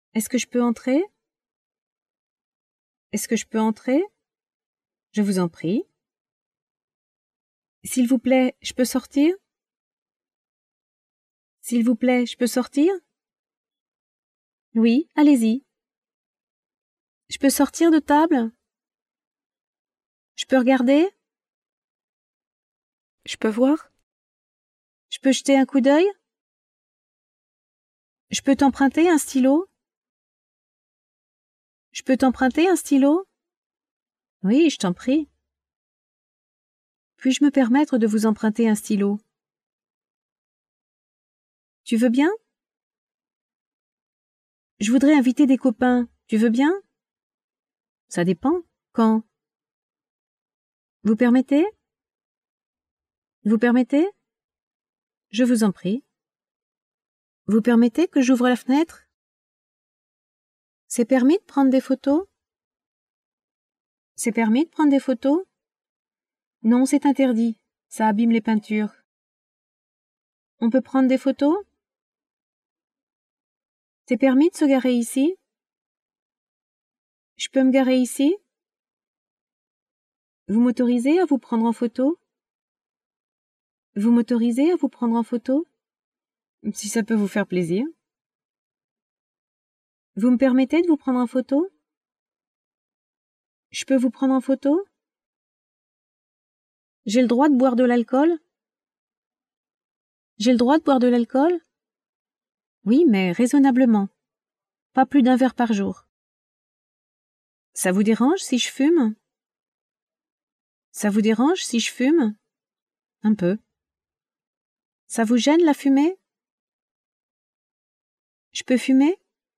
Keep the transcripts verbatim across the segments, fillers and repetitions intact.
Est-ce que je peux entrer? Est-ce que je peux entrer? Je vous en prie. S'il vous plaît, je peux sortir? S'il vous plaît, je peux sortir? Oui, allez-y. Je peux sortir de table? Je peux regarder? Je peux voir? Je peux jeter un coup d'œil? Je peux t'emprunter un stylo? Je peux t'emprunter un stylo? Oui, je t'en prie. Puis-je me permettre de vous emprunter un stylo? Tu veux bien? Je voudrais inviter des copains. Tu veux bien? Ça dépend. Quand? Vous permettez? Vous permettez? Je vous en prie. Vous permettez que j'ouvre la fenêtre? C'est permis de prendre des photos? C'est permis de prendre des photos? Non, c'est interdit. Ça abîme les peintures. On peut prendre des photos? C'est permis de se garer ici? Je peux me garer ici? Vous m'autorisez à vous prendre en photo? Vous m'autorisez à vous prendre en photo? Si ça peut vous faire plaisir. Vous me permettez de vous prendre en photo? Je peux vous prendre en photo? J'ai le droit de boire de l'alcool? J'ai le droit de boire de l'alcool? Oui, mais raisonnablement. Pas plus d'un verre par jour. Ça vous dérange si je fume? Ça vous dérange si je fume? Un peu. Ça vous gêne la fumée? Je peux fumer?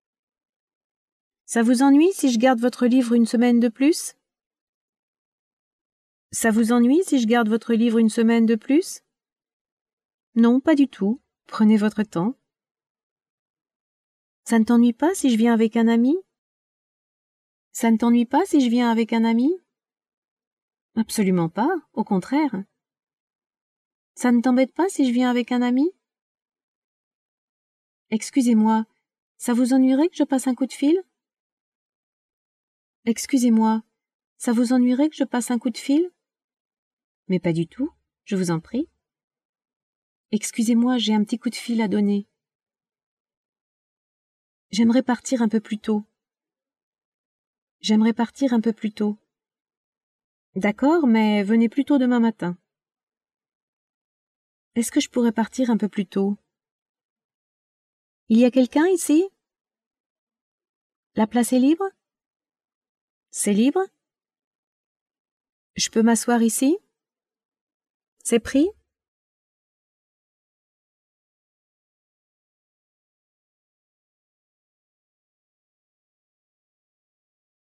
Ça vous ennuie si je garde votre livre une semaine de plus? Ça vous ennuie si je garde votre livre une semaine de plus? Non, pas du tout. Prenez votre temps. Ça ne t'ennuie pas si je viens avec un ami? Ça ne t'ennuie pas si je viens avec un ami? Absolument pas, au contraire. Ça ne t'embête pas si je viens avec un ami? Excusez-moi, ça vous ennuierait que je passe un coup de fil? Excusez-moi, ça vous ennuierait que je passe un coup de fil? Mais pas du tout, je vous en prie. Excusez-moi, j'ai un petit coup de fil à donner. J'aimerais partir un peu plus tôt. J'aimerais partir un peu plus tôt. D'accord, mais venez plus tôt demain matin. Est-ce que je pourrais partir un peu plus tôt? Il y a quelqu'un ici? La place est libre? C'est libre? Je peux m'asseoir ici? C'est pris?